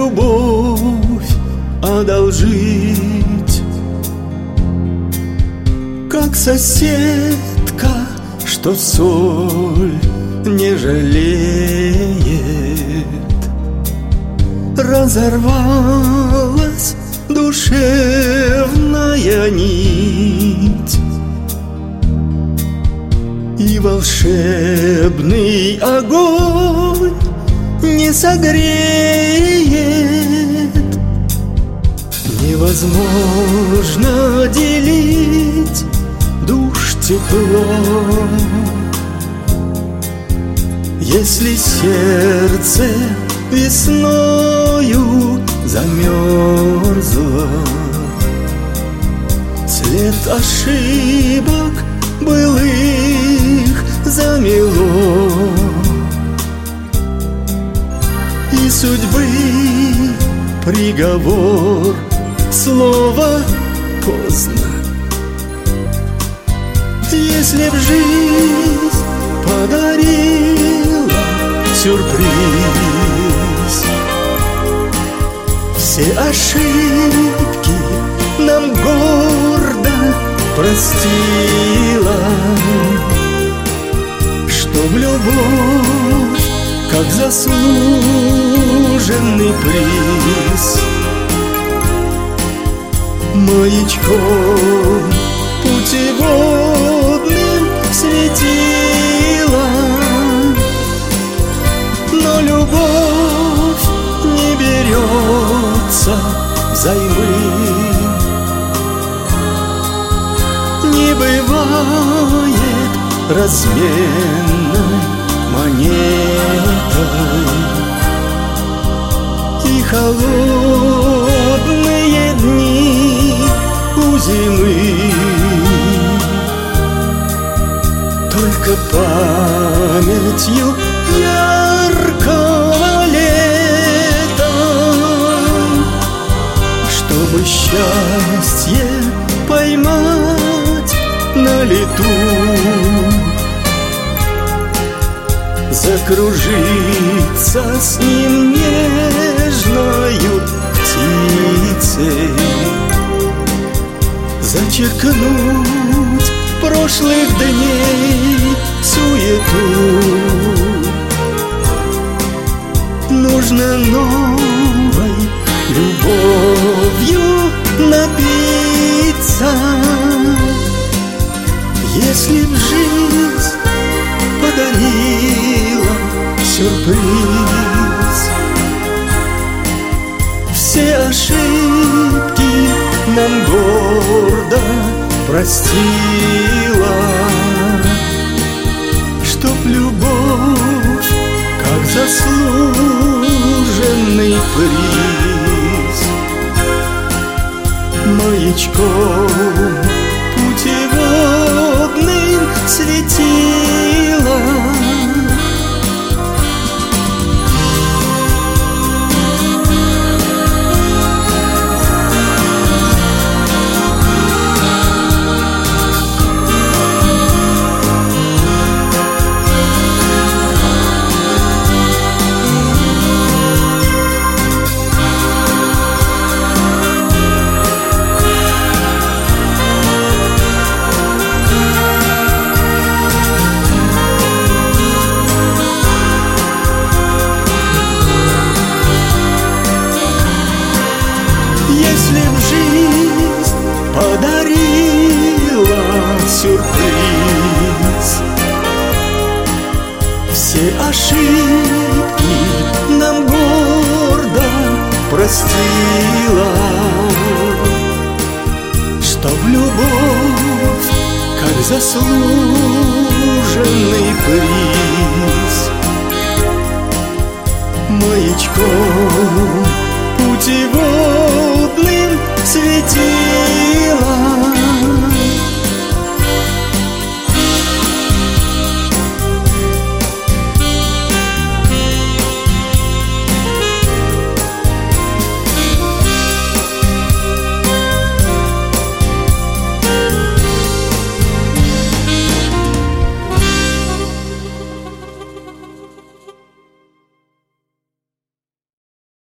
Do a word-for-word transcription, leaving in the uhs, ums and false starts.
любовь одолжить, как соседка, что соль не жалеет. Разорвалась душевная нить, и волшебный огонь не согреет. Невозможно делить душ теплом, если сердце весною замерзло. След ошибок былых замело, и судьбы приговор слово поздно. Если б жизнь подарила сюрприз, все ошибки нам гордо простила, чтоб любовь как заслуженный приз маячком путеводным светила. Но любовь не берется взаймы, не бывает разменной монетой, и холодные дни у зимы только памятью яркого лета, чтобы счастье поймать на лету, закружиться с ним нежною птицей, зачеркнуть прошлых дней суету. Нужно новой любовью напиться, если б жизнь подарила сюрприз. Все ошибки нам гордо простила, чтоб любовь как заслуженный приз маячком путеводным светила. Если б жизнь подарила сюрприз, все ошибки нам гордо простила, чтоб любовь как заслуженный